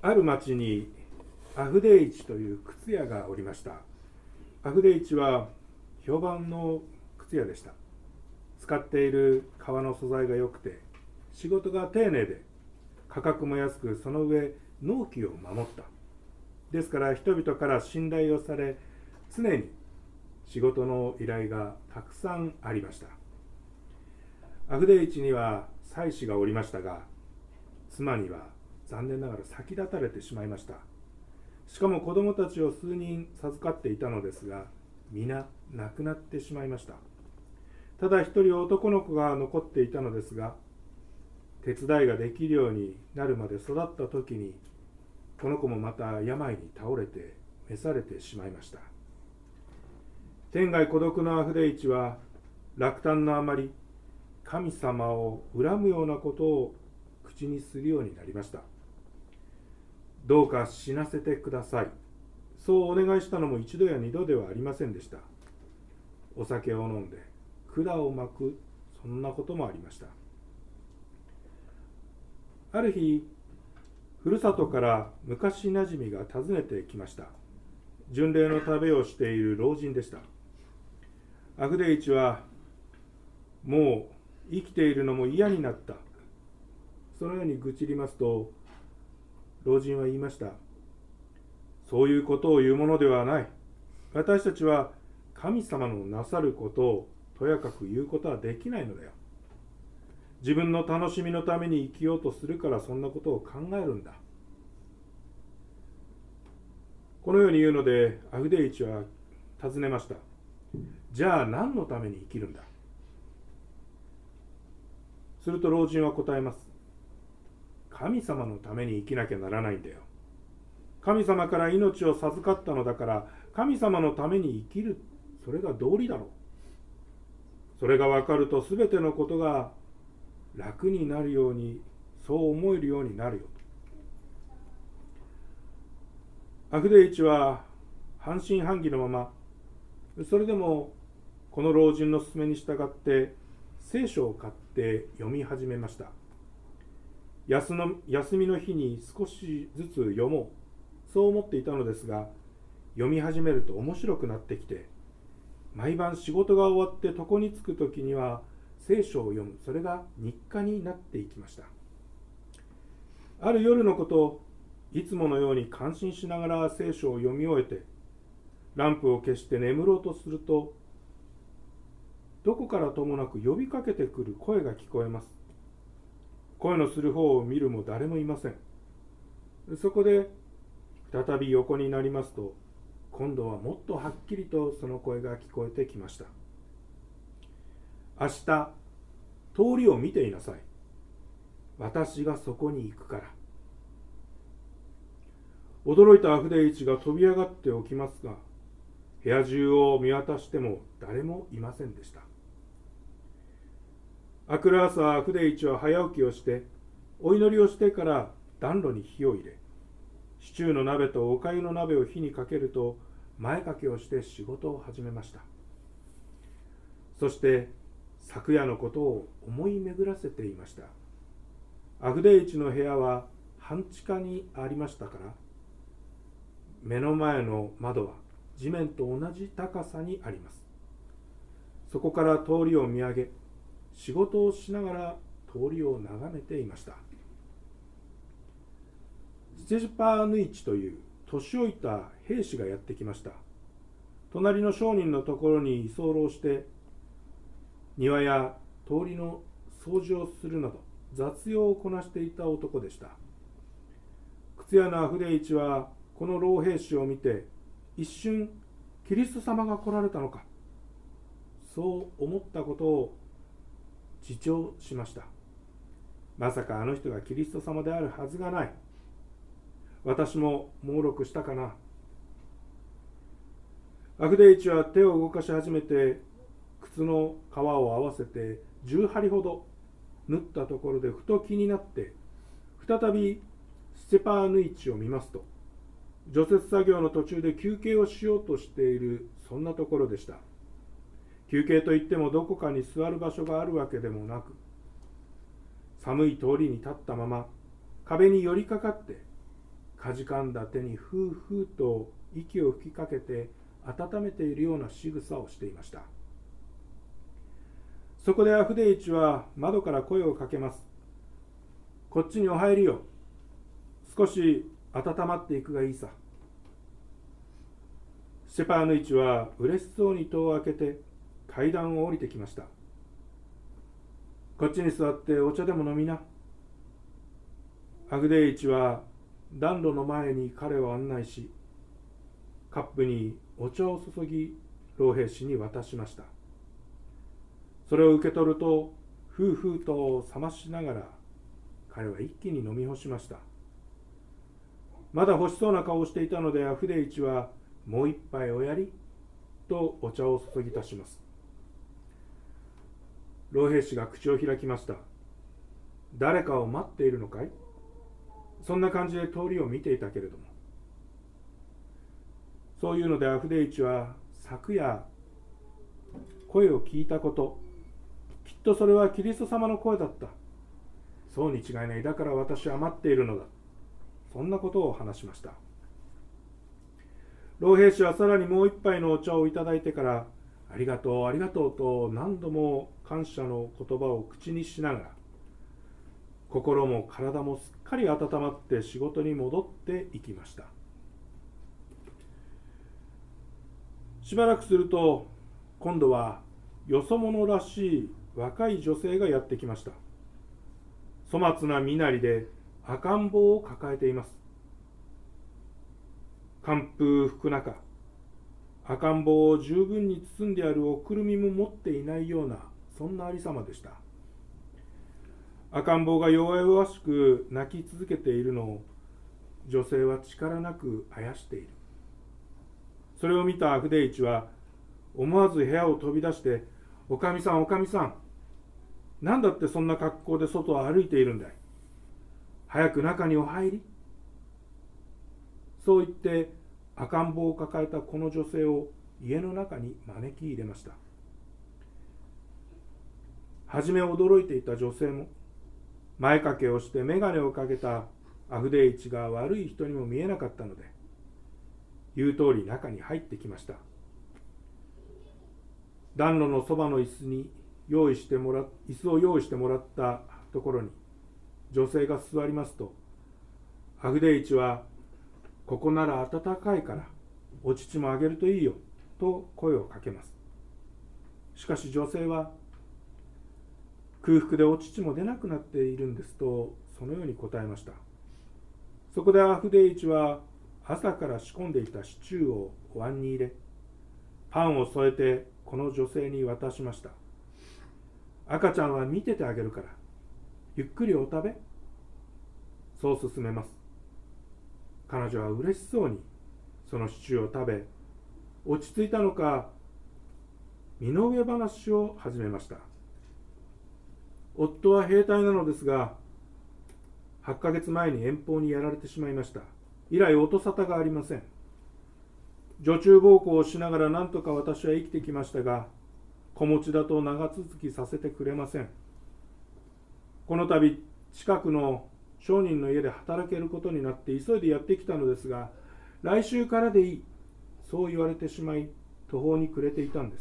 ある町にアフデイチという靴屋がおりました。アフデイチは評判の靴屋でした。使っている革の素材が良くて、仕事が丁寧で、価格も安く、その上納期を守った。ですから人々から信頼をされ、常に仕事の依頼がたくさんありました。アフデイチには妻子がおりましたが、妻には残念ながら先立たれてしまいました。しかも子供たちを数人授かっていたのですが、皆亡くなってしまいました。ただ一人男の子が残っていたのですが、手伝いができるようになるまで育った時に、この子もまた病に倒れて召されてしまいました。天涯孤独のアフデイチは落胆のあまり、神様を恨むようなことを口にするようになりました。どうか死なせてください。そうお願いしたのも一度や二度ではありませんでした。お酒を飲んで管を巻く、そんなこともありました。ある日、ふるさとから昔なじみが訪ねてきました。巡礼の旅をしている老人でした。アフデイチは、もう生きているのも嫌になった。そのように愚痴りますと、老人は言いました。そういうことを言うものではない。私たちは神様のなさることをとやかく言うことはできないのだよ。自分の楽しみのために生きようとするからそんなことを考えるんだ。このように言うので、アフデイチは尋ねました。じゃあ何のために生きるんだ。すると老人は答えます。神様のために生きなきゃならないんだよ。神様から命を授かったのだから、神様のために生きる、それが道理だろう。それが分かると全てのことが楽になるように、そう思えるようになるよ。アフデイチは半信半疑のまま、それでもこの老人の勧めに従って聖書を買って読み始めました。休みの日に少しずつ読もう、そう思っていたのですが、読み始めると面白くなってきて、毎晩仕事が終わって床につくときには聖書を読む、それが日課になっていきました。ある夜のこと、いつものように感心しながら聖書を読み終えて、ランプを消して眠ろうとすると、どこからともなく呼びかけてくる声が聞こえます。声のする方を見るも誰もいません。そこで再び横になりますと、今度はもっとはっきりとその声が聞こえてきました。明日、通りを見ていなさい。私がそこに行くから。驚いたアフデイチが飛び上がって起きますが、部屋中を見渡しても誰もいませんでした。明くる朝、アフデイチは早起きをして、お祈りをしてから暖炉に火を入れ、シチューの鍋とおかゆの鍋を火にかけると、前掛けをして仕事を始めました。そして昨夜のことを思い巡らせていました。アフデイチの部屋は半地下にありましたから、目の前の窓は地面と同じ高さにあります。そこから通りを見上げ、仕事をしながら通りを眺めていました。ステジパーヌイチという年老いた兵士がやってきました。隣の商人のところに居候して、庭や通りの掃除をするなど雑用をこなしていた男でした。靴屋のアフデイチはこの老兵士を見て、一瞬キリスト様が来られたのか、そう思ったことを自重しました。まさかあの人がキリスト様であるはずがない。私も猛録したかな。アフデイチは手を動かし始めて、靴の皮を合わせて10針ほど縫ったところでふと気になって、再びステパーヌイチを見ますと、除雪作業の途中で休憩をしようとしている、そんなところでした。休憩といってもどこかに座る場所があるわけでもなく、寒い通りに立ったまま壁に寄りかかってかじかんだ手にふうふうと息を吹きかけて温めているような仕草をしていました。そこでアフデイチは窓から声をかけます。こっちにお入りよ。少し温まっていくがいいさ。ステパーヌイチは嬉しそうに戸を開けて階段を降りてきました。こっちに座ってお茶でも飲みな。アフデイチは暖炉の前に彼を案内し、カップにお茶を注ぎ老兵士に渡しました。それを受け取るとふうふうと冷ましながら彼は一気に飲み干しました。まだ欲しそうな顔をしていたのでアフデイチはもう一杯おやりとお茶を注ぎ足します。老兵士が口を開きました。誰かを待っているのかい？そんな感じで通りを見ていたけれども。そういうのでアフデイチは昨夜声を聞いたこと、きっとそれはキリスト様の声だった。そうに違いない。だから私は待っているのだ。そんなことを話しました。老兵士はさらにもう一杯のお茶をいただいてから、ありがとう、ありがとうと何度も感謝の言葉を口にしながら、心も体もすっかり温まって仕事に戻っていきました。しばらくすると、今度はよそ者らしい若い女性がやってきました。粗末な身なりで赤ん坊を抱えています。寒風吹く中、赤ん坊を十分に包んであるおくるみも持っていないような、そんなありさまでした。赤ん坊が弱々しく泣き続けているのを女性は力なくあやしている。それを見たアフデイチは思わず部屋を飛び出して、おかみさん、おかみさん、なんだってそんな格好で外を歩いているんだい。早く中にお入り。そう言って赤ん坊を抱えたこの女性を家の中に招き入れました。はじめ驚いていた女性も前掛けをして眼鏡をかけたアフデイチが悪い人にも見えなかったので、言う通り中に入ってきました。暖炉のそばの椅子を用意してもらったところに女性が座りますと、アフデイチは、ここなら暖かいからお乳もあげるといいよと声をかけます。しかし女性は、空腹でお乳も出なくなっているんですとそのように答えました。そこでアフデイチは朝から仕込んでいたシチューをお椀に入れ、パンを添えてこの女性に渡しました。赤ちゃんは見ててあげるからゆっくりお食べ。そう勧めます。彼女は嬉しそうにそのシチューを食べ、落ち着いたのか身の上話を始めました。夫は兵隊なのですが、8ヶ月前に遠方にやられてしまいました。以来音沙汰がありません。女中奉公をしながら何とか私は生きてきましたが、子持ちだと長続きさせてくれません。この度近くの商人の家で働けることになって急いでやってきたのですが、来週からでいい、そう言われてしまい途方に暮れていたんです。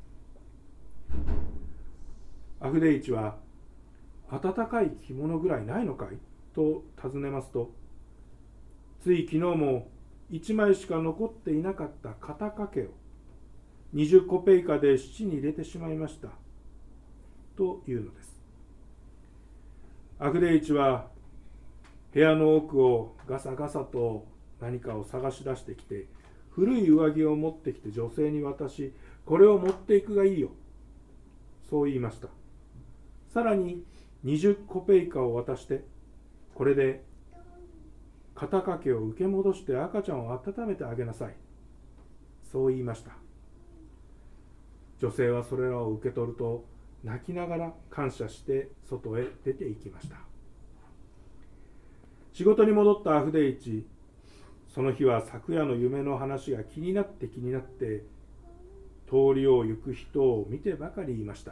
アフデイチは、暖かい着物ぐらいないのかいと尋ねますと、つい昨日も1枚しか残っていなかった肩掛けを20コペイカで質に入れてしまいましたというのです。アフデイチは部屋の奥をガサガサと何かを探し出してきて、古い上着を持ってきて女性に渡し、これを持っていくがいいよ、そう言いました。さらに20コペイカを渡して、これで肩掛けを受け戻して赤ちゃんを温めてあげなさい、そう言いました。女性はそれらを受け取ると泣きながら感謝して外へ出て行きました。仕事に戻ったアフデイチ、その日は昨夜の夢の話が気になって通りを行く人を見てばかりいました。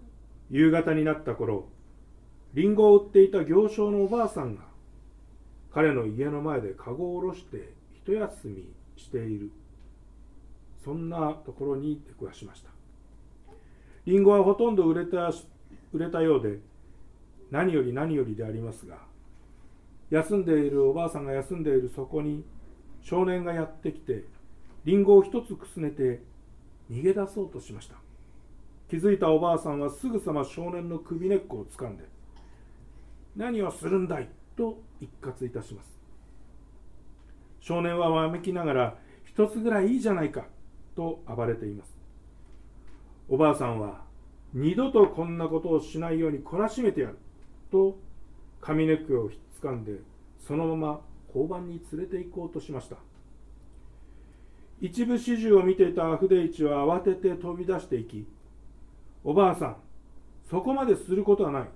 夕方になった頃、リンゴを売っていた行商のおばあさんが彼の家の前でかごを下ろして一休みしている、そんなところに出くわしました。リンゴはほとんど売れたようで、何よりでありますが、休んでいるおばあさんが休んでいるそこに少年がやってきて、リンゴを一つくすねて逃げ出そうとしました。気づいたおばあさんはすぐさま少年の首根っこをつかんで、何をするんだいと一喝いたします。少年はわめきながら、一つぐらいいいじゃないかと暴れています。おばあさんは、二度とこんなことをしないように懲らしめてやると髪の毛をひっつかんで、そのまま交番に連れて行こうとしました。一部始終を見ていたアフデイチは慌てて飛び出していき、おばあさん、そこまですることはない、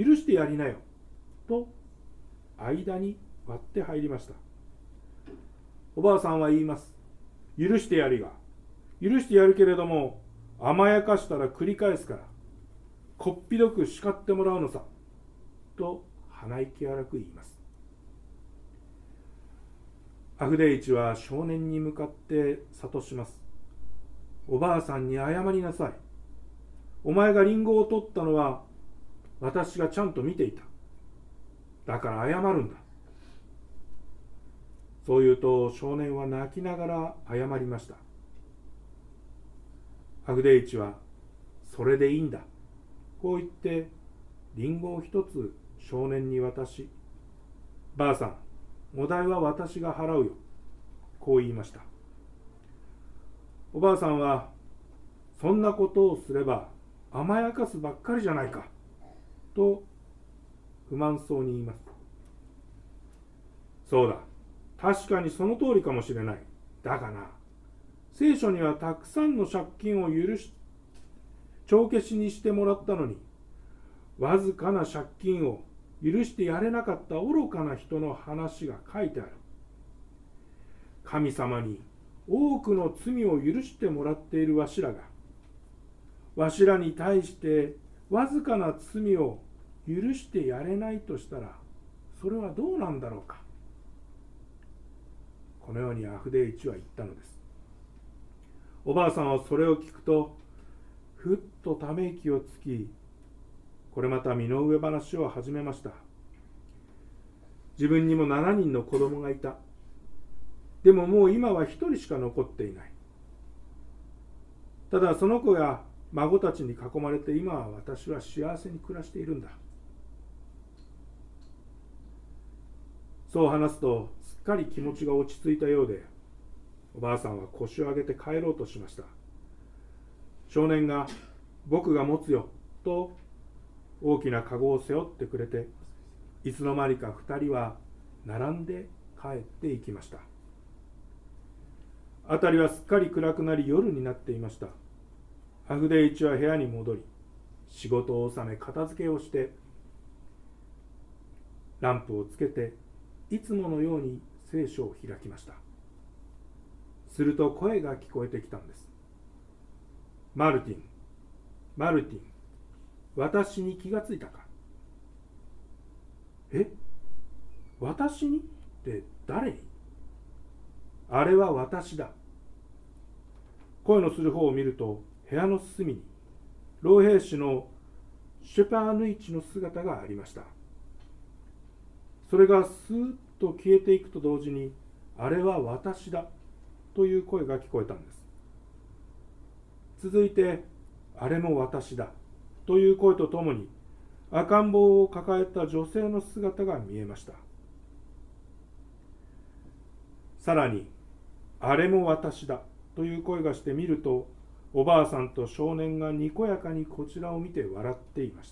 許してやりなよと間に割って入りました。おばあさんは言います。許してやるけれども、甘やかしたら繰り返すから、こっぴどく叱ってもらうのさと鼻息荒く言います。アフデイチは少年に向かって諭します。おばあさんに謝りなさい。お前がリンゴを取ったのは私がちゃんと見ていた。だから謝るんだ。そう言うと少年は泣きながら謝りました。アフデイチは、それでいいんだ、こう言ってリンゴを一つ少年に渡し、ばあさん、お代は私が払うよ、こう言いました。おばあさんは、そんなことをすれば甘やかすばっかりじゃないかと不満そうに言います。そうだ、確かにその通りかもしれない。だがな、聖書にはたくさんの借金を帳消しにしてもらったのに、わずかな借金を許してやれなかった愚かな人の話が書いてある。神様に多くの罪を許してもらっているわしらが、わしらに対してわずかな罪を許してやれないとしたら、それはどうなんだろうか。このようにアフデイチは言ったのです。おばあさんはそれを聞くと、ふっとため息をつき、これまた身の上話を始めました。自分にも7人の子供がいた。でももう今は1人しか残っていない。ただその子や孫たちに囲まれて、今は私は幸せに暮らしているんだ。そう話すと、すっかり気持ちが落ち着いたようで、おばあさんは腰を上げて帰ろうとしました。少年が、僕が持つよと大きなかごを背負ってくれて、いつの間にか2人は並んで帰っていきました。辺りはすっかり暗くなり、夜になっていました。アフデイチは部屋に戻り、仕事を収め片付けをして、ランプをつけていつものように聖書を開きました。すると声が聞こえてきたんです。マルティン、マルティン、私に気がついたか。私にって誰に？あれは私だ。声のする方を見ると、部屋の隅に老兵士のシェパーヌイチの姿がありました。それがスーッと消えていくと同時に、あれは私だという声が聞こえたんです。続いて、あれも私だという声とともに、赤ん坊を抱えた女性の姿が見えました。さらに、あれも私だという声がしてみると、おばあさんと少年がにこやかにこちらを見て笑っていました。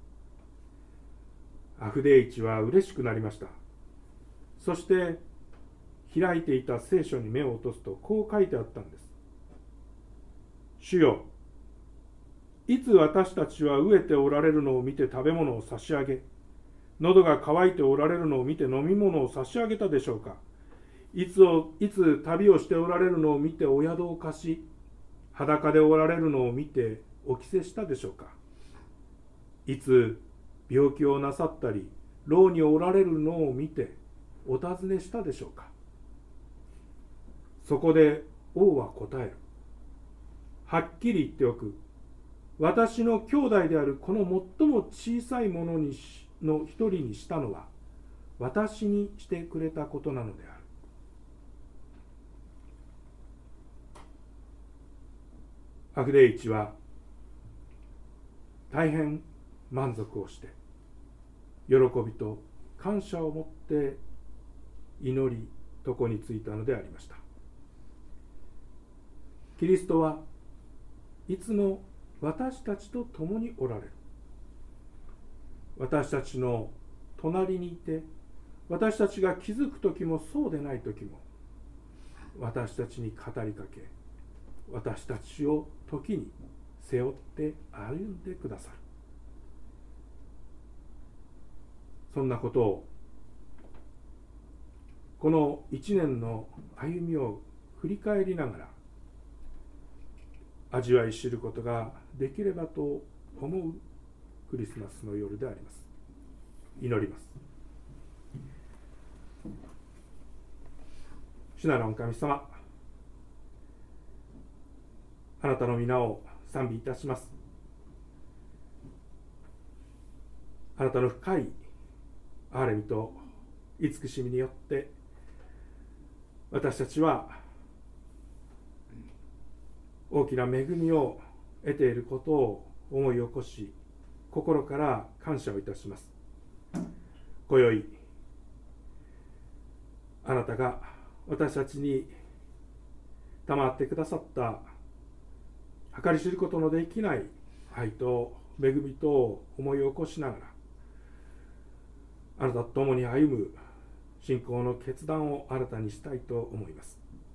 アフデイチは嬉しくなりました。そして開いていた聖書に目を落とすと、こう書いてあったんです。主よ、いつ私たちは飢えておられるのを見て食べ物を差し上げ、喉が渇いておられるのを見て飲み物を差し上げたでしょうか。いつ旅をしておられるのを見てお宿を貸し、裸でおられるのを見てお着せしたでしょうか。いつ病気をなさったり、牢におられるのを見てお尋ねしたでしょうか。そこで王は答える。はっきり言っておく。私の兄弟であるこの最も小さいものの一人にしたのは私にしてくれたことなのである。アフデイチは大変満足をして喜びと感謝を持って祈り床についたのでありました。キリストはいつも私たちと共におられる。私たちの隣にいて、私たちが気づく時もそうでない時も私たちに語りかけ、私たちを時に背負って歩んでくださる。そんなことをこの一年の歩みを振り返りながら味わい知ることができればと思うクリスマスの夜であります。祈ります。主なる御神様、あなたの皆を賛美いたします。あなたの深い憐れみと慈しみによって私たちは大きな恵みを得ていることを思い起こし、心から感謝をいたします。今宵あなたが私たちに賜ってくださった計り知ることのできない愛と恵みとを思い起こしながら、あなたと共に歩む信仰の決断を新たにしたいと思います。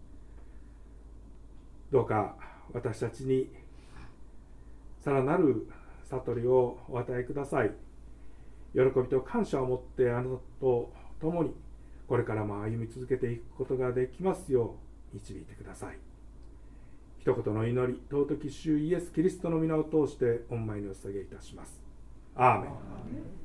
どうか私たちにさらなる悟りをお与えください。喜びと感謝を持ってあなたと共にこれからも歩み続けていくことができますよう導いてください。一言の祈り、尊き主イエス・キリストの皆を通して御前にお捧げいたします。アーメン。